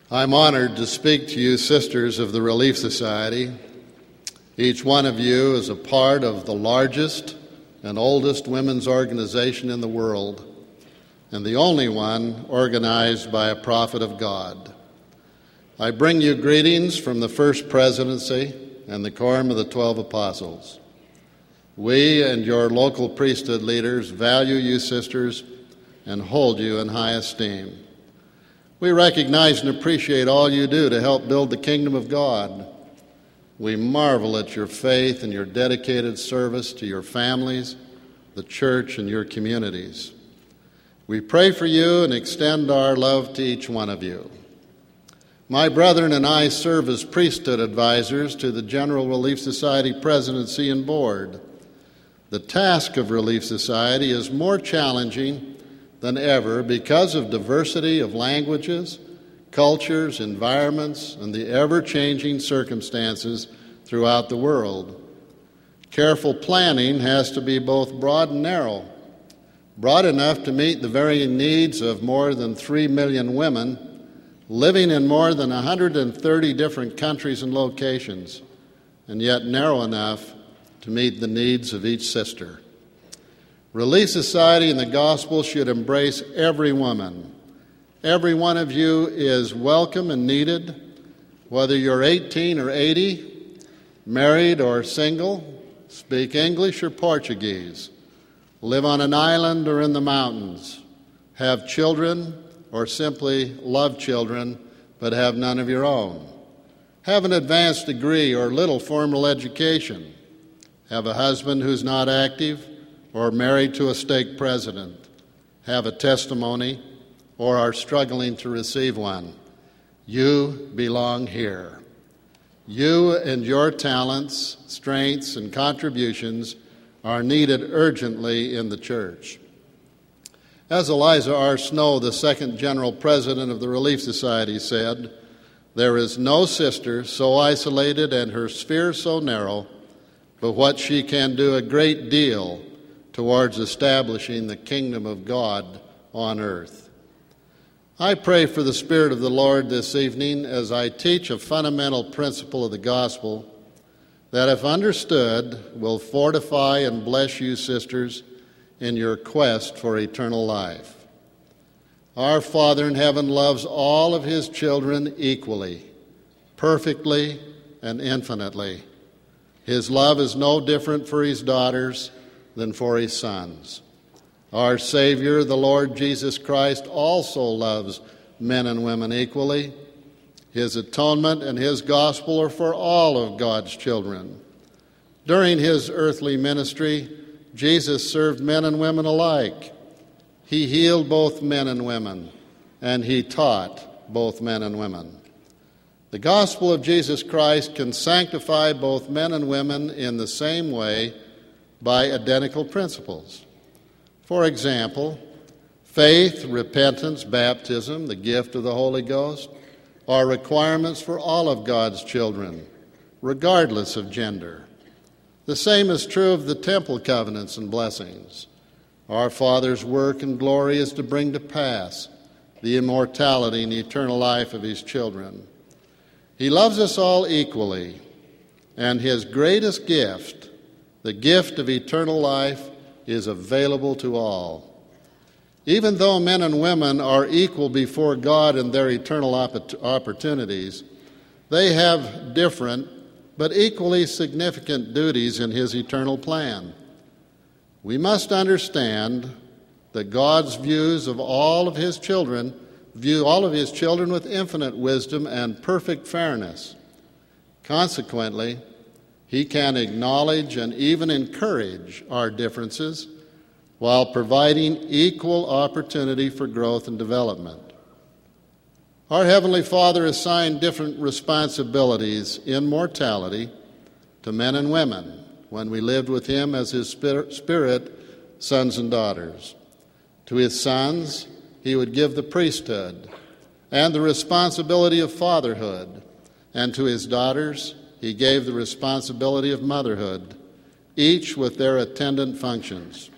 I'm honored to speak to you, sisters of the Relief Society. Each one of you is a part of the largest and oldest women's organization in the world, and the only one organized by a prophet of God. I bring you greetings from the First Presidency and the Quorum of the 12 Apostles. We and your local priesthood leaders value you, sisters, and hold you in high esteem. We recognize and appreciate all you do to help build the kingdom of God. We marvel at your faith and your dedicated service to your families, the church, and your communities. We pray for you and extend our love to each one of you. My brethren and I serve as priesthood advisors to the General Relief Society Presidency and Board. The task of Relief Society is more challenging than ever because of diversity of languages, cultures, environments, and the ever-changing circumstances throughout the world. Careful planning has to be both broad and narrow, broad enough to meet the varying needs of more than 3 million women living in more than 130 different countries and locations, and yet narrow enough to meet the needs of each sister. Relief Society and the gospel should embrace every woman. Every one of you is welcome and needed, whether you're 18 or 80, married or single, speak English or Portuguese, live on an island or in the mountains, have children or simply love children but have none of your own, have an advanced degree or little formal education, have a husband who's not active or married to a stake president, have a testimony, or are struggling to receive one. You belong here. You and your talents, strengths, and contributions are needed urgently in the church. As Eliza R. Snow, the second general president of the Relief Society, said, "There is no sister so isolated and her sphere so narrow, but what she can do a great deal towards establishing the kingdom of God on earth." I pray for the Spirit of the Lord this evening as I teach a fundamental principle of the gospel that, if understood, will fortify and bless you, sisters, in your quest for eternal life. Our Father in heaven loves all of his children equally, perfectly, and infinitely. His love is no different for his daughters than for his sons. Our Savior, the Lord Jesus Christ, also loves men and women equally. His atonement and his gospel are for all of God's children. During his earthly ministry, Jesus served men and women alike. He healed both men and women, and he taught both men and women. The gospel of Jesus Christ can sanctify both men and women in the same way by identical principles. For example, faith, repentance, baptism, the gift of the Holy Ghost, are requirements for all of God's children, regardless of gender. The same is true of the temple covenants and blessings. Our Father's work and glory is to bring to pass the immortality and eternal life of his children. He loves us all equally, and his greatest gift, the gift of eternal life, is available to all. Even though men and women are equal before God in their eternal opportunities, they have different but equally significant duties in his eternal plan. We must understand that God's views of all of his children view all of his children with infinite wisdom and perfect fairness. Consequently, he can acknowledge and even encourage our differences while providing equal opportunity for growth and development. Our Heavenly Father assigned different responsibilities in mortality to men and women when we lived with him as his spirit sons and daughters. To his sons, he would give the priesthood and the responsibility of fatherhood, and to his daughters, he gave the responsibility of motherhood, each with their attendant functions.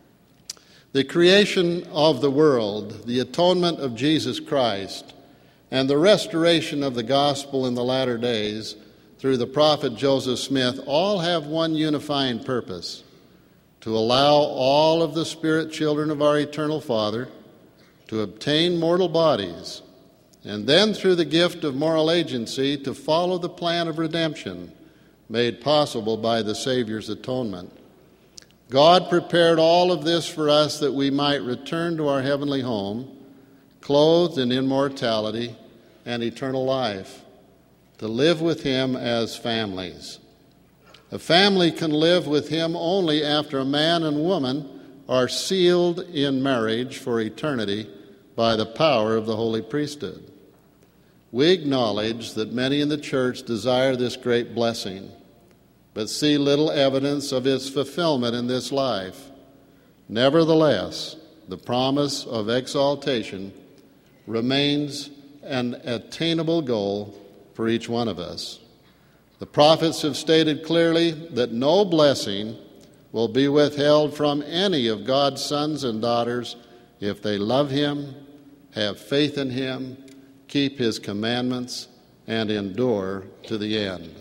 The creation of the world, the atonement of Jesus Christ, and the restoration of the gospel in the latter days through the prophet Joseph Smith all have one unifying purpose: to allow all of the spirit children of our eternal Father to obtain mortal bodies, and then through the gift of moral agency to follow the plan of redemption made possible by the Savior's atonement. God prepared all of this for us that we might return to our heavenly home, clothed in immortality and eternal life, to live with Him as families. A family can live with Him only after a man and woman are sealed in marriage for eternity by the power of the holy priesthood. We acknowledge that many in the church desire this great blessing, but see little evidence of its fulfillment in this life. Nevertheless, the promise of exaltation remains an attainable goal for each one of us. The prophets have stated clearly that no blessing will be withheld from any of God's sons and daughters if they love Him, have faith in Him, keep His commandments, and endure to the end.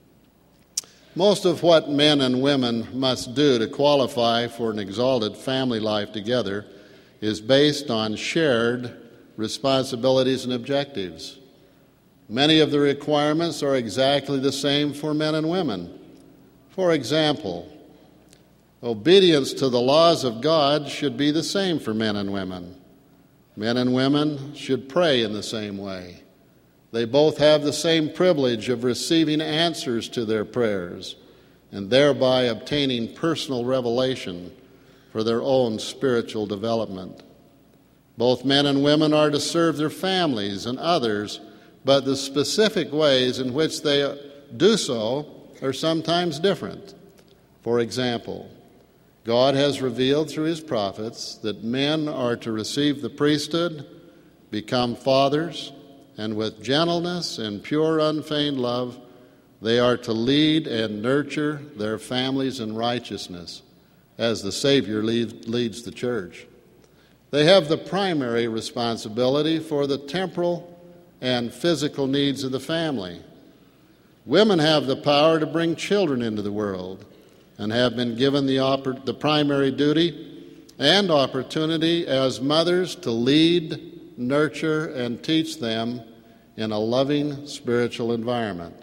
Most of what men and women must do to qualify for an exalted family life together is based on shared responsibilities and objectives. Many of the requirements are exactly the same for men and women. For example, obedience to the laws of God should be the same for men and women. Men and women should pray in the same way. They both have the same privilege of receiving answers to their prayers and thereby obtaining personal revelation for their own spiritual development. Both men and women are to serve their families and others, but the specific ways in which they do so are sometimes different. For example, God has revealed through His prophets that men are to receive the priesthood, become fathers, and with gentleness and pure, unfeigned love, they are to lead and nurture their families in righteousness as the Savior leads the church. They have the primary responsibility for the temporal and physical needs of the family. Women have the power to bring children into the world and have been given the primary duty and opportunity as mothers to lead, nurture, and teach them in a loving spiritual environment.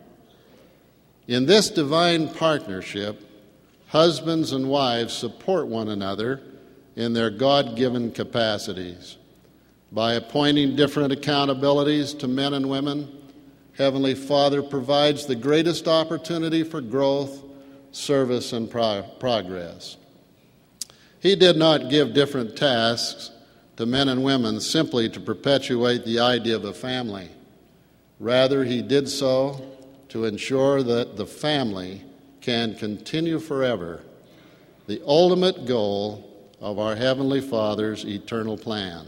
In this divine partnership, husbands and wives support one another in their God-given capacities. By appointing different accountabilities to men and women, Heavenly Father provides the greatest opportunity for growth, service, and progress. He did not give different tasks to men and women simply to perpetuate the idea of a family. Rather, He did so to ensure that the family can continue forever, the ultimate goal of our Heavenly Father's eternal plan.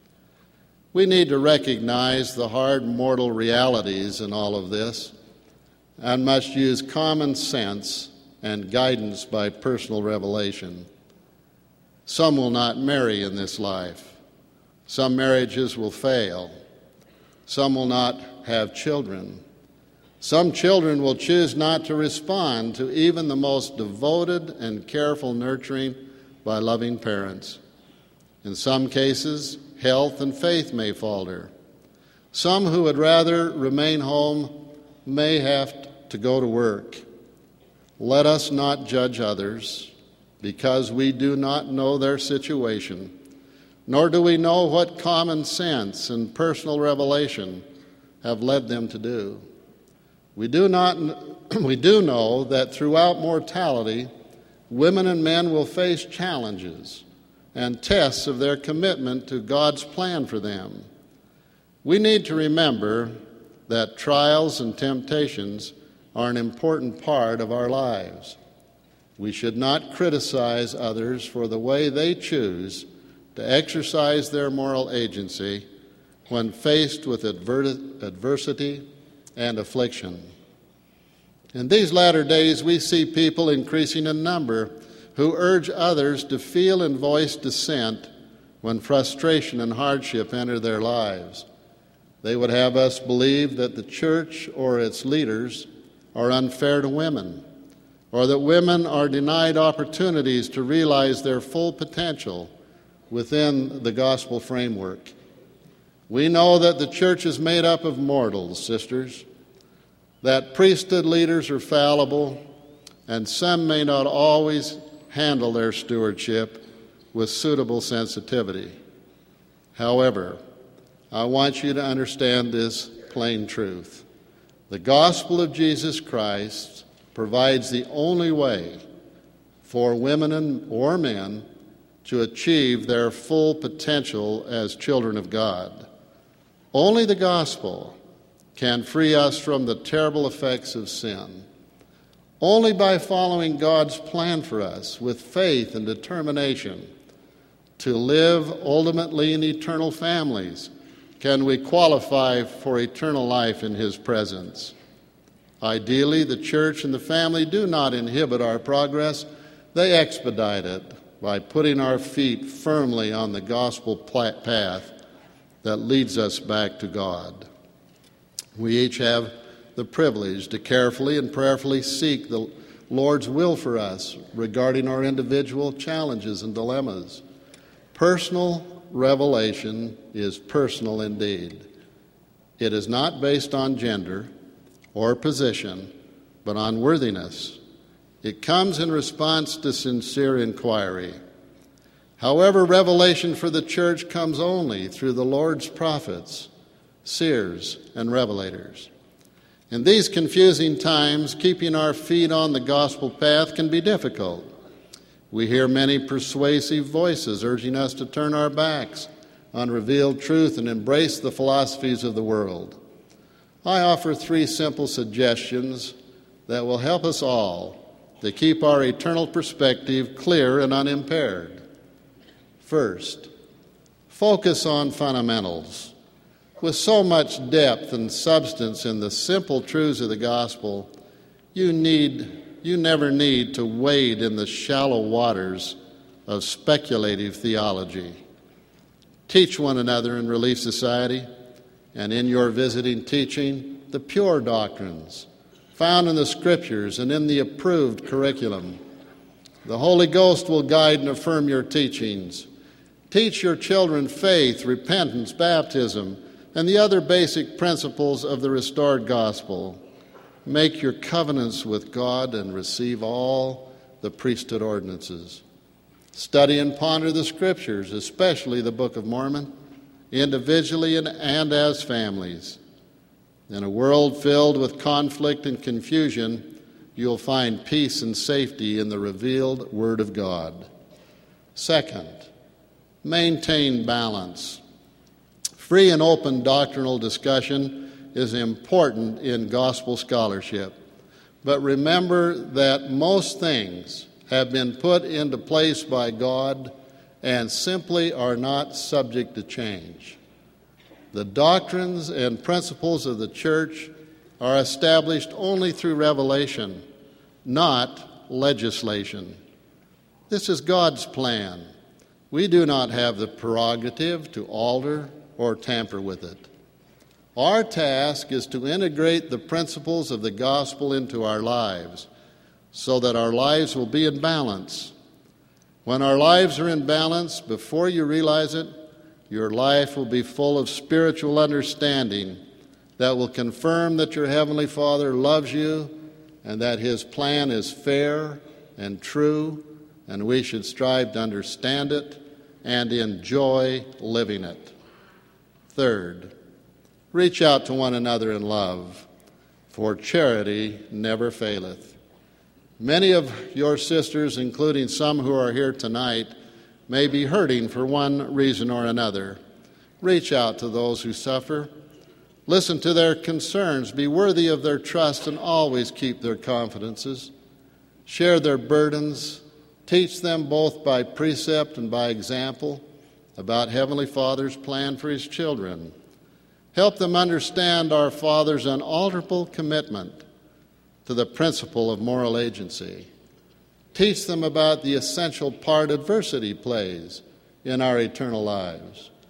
We need to recognize the hard mortal realities in all of this and must use common sense and guidance by personal revelation. Some will not marry in this life. Some marriages will fail. Some will not have children. Some children will choose not to respond to even the most devoted and careful nurturing by loving parents. In some cases, health and faith may falter. Some who would rather remain home may have to go to work. Let us not judge others because we do not know their situation, nor do we know what common sense and personal revelation have led them to do. We do know that throughout mortality, women and men will face challenges and tests of their commitment to God's plan for them. We need to remember that trials and temptations are an important part of our lives. We should not criticize others for the way they choose to exercise their moral agency when faced with adversity and affliction. In these latter days, we see people increasing in number who urge others to feel and voice dissent when frustration and hardship enter their lives. They would have us believe that the church or its leaders are unfair to women, or that women are denied opportunities to realize their full potential within the gospel framework. We know that the church is made up of mortals, sisters, that priesthood leaders are fallible, and some may not always handle their stewardship with suitable sensitivity. However, I want you to understand this plain truth. The gospel of Jesus Christ provides the only way for women or men to achieve their full potential as children of God. Only the gospel can free us from the terrible effects of sin. Only by following God's plan for us with faith and determination to live ultimately in eternal families can we qualify for eternal life in His presence. Ideally, the church and the family do not inhibit our progress. They expedite it by putting our feet firmly on the gospel path that leads us back to God. We each have the privilege to carefully and prayerfully seek the Lord's will for us regarding our individual challenges and dilemmas. Personal revelation is personal indeed. It is not based on gender or position, but on worthiness. It comes in response to sincere inquiry. However, revelation for the church comes only through the Lord's prophets, seers, and revelators. In these confusing times, keeping our feet on the gospel path can be difficult. We hear many persuasive voices urging us to turn our backs on revealed truth and embrace the philosophies of the world. I offer 3 simple suggestions that will help us all to keep our eternal perspective clear and unimpaired. First, focus on fundamentals. With so much depth and substance in the simple truths of the gospel, you never need to wade in the shallow waters of speculative theology. Teach one another in Relief Society and in your visiting teaching the pure doctrines found in the Scriptures and in the approved curriculum. The Holy Ghost will guide and affirm your teachings. Teach your children faith, repentance, baptism, and the other basic principles of the restored gospel. Make your covenants with God and receive all the priesthood ordinances. Study and ponder the Scriptures, especially the Book of Mormon, individually and as families. In a world filled with conflict and confusion, you'll find peace and safety in the revealed Word of God. Second, maintain balance. Free and open doctrinal discussion is important in gospel scholarship. But remember that most things have been put into place by God and simply are not subject to change. The doctrines and principles of the church are established only through revelation, not legislation. This is God's plan. We do not have the prerogative to alter or tamper with it. Our task is to integrate the principles of the gospel into our lives so that our lives will be in balance. When our lives are in balance, before you realize it, your life will be full of spiritual understanding that will confirm that your Heavenly Father loves you and that His plan is fair and true, and we should strive to understand it and enjoy living it. Third, reach out to one another in love, for charity never faileth. Many of your sisters, including some who are here tonight, may be hurting for one reason or another. Reach out to those who suffer. Listen to their concerns. Be worthy of their trust and always keep their confidences. Share their burdens. Teach them both by precept and by example about Heavenly Father's plan for His children. Help them understand our Father's unalterable commitment to the principle of moral agency. Teach them about the essential part adversity plays in our eternal lives.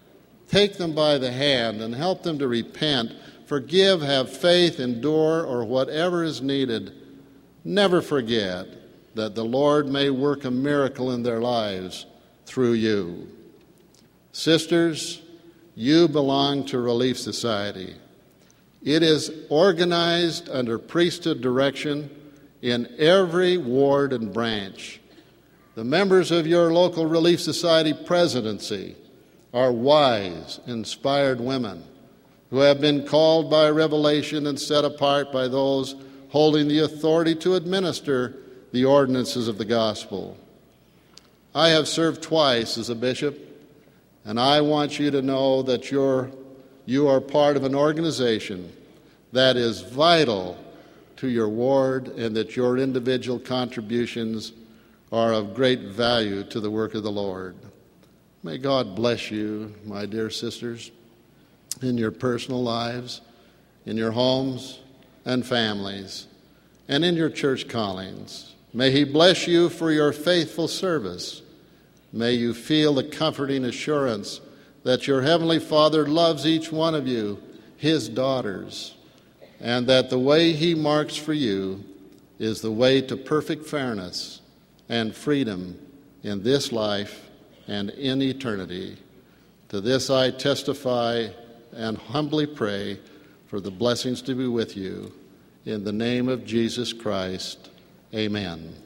Take them by the hand and help them to repent, forgive, have faith, endure, or whatever is needed. Never forget that the Lord may work a miracle in their lives through you. Sisters, you belong to Relief Society. It is organized under priesthood direction in every ward and branch. The members of your local Relief Society presidency are wise, inspired women who have been called by revelation and set apart by those holding the authority to administer the ordinances of the gospel. I have served twice as a bishop, and I want you to know that you are part of an organization that is vital to your ward and that your individual contributions are of great value to the work of the Lord. May God bless you, my dear sisters, in your personal lives, in your homes and families, and in your church callings. May He bless you for your faithful service. May you feel the comforting assurance that your Heavenly Father loves each one of you, His daughters, and that the way He marks for you is the way to perfect fairness and freedom in this life and in eternity. To this I testify and humbly pray for the blessings to be with you. In the name of Jesus Christ, amen.